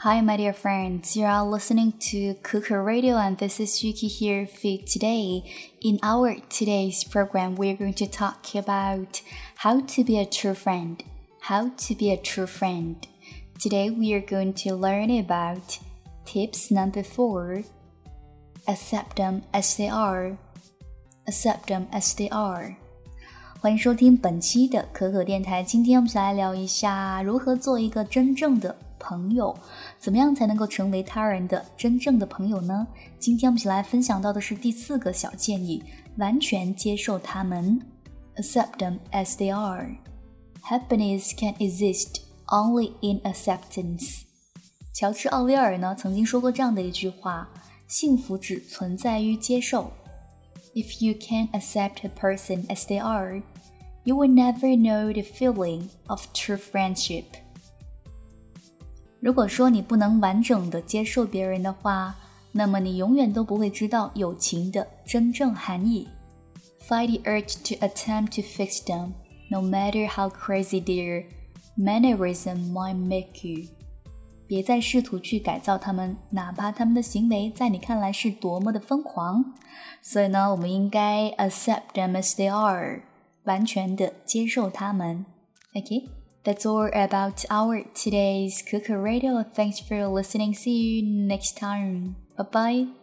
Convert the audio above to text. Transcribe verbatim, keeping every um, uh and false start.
Hi, my dear friends. You are listening to Cooker Radio, and this is Yuki here for today. In our today's program, we're going to talk about how to be a true friend. How to be a true friend. Today, we are going to learn about tips number four. Accept them as they are. Accept them as they are. 欢迎收听本期的可可电台。今天我们一起来聊一下如何做一个真正的朋友，怎么样才能够成为他人的真正的朋友呢？今天我们一起来分享到的是第四个小建议，完全接受他们。 Accept them as they are. Happiness can exist only in acceptance. 乔治·奥威尔呢曾经说过这样的一句话，幸福只存在于接受。If you can't accept a person as they are, you will never know the feeling of true friendship. 如果说你不能完整的接受别人的话，那么你永远都不会知道友情的真正含义。Fight the urge to attempt to fix them, no matter how crazy their mannerism might make you. 别再试图去改造他们，哪怕他们的行为在你看来是多么的疯狂。所以呢，我们应该 accept them as they are， 完全的接受他们。 Okay, that's all about our today's Cooker Radio. Thanks for listening. See you next time. Bye bye.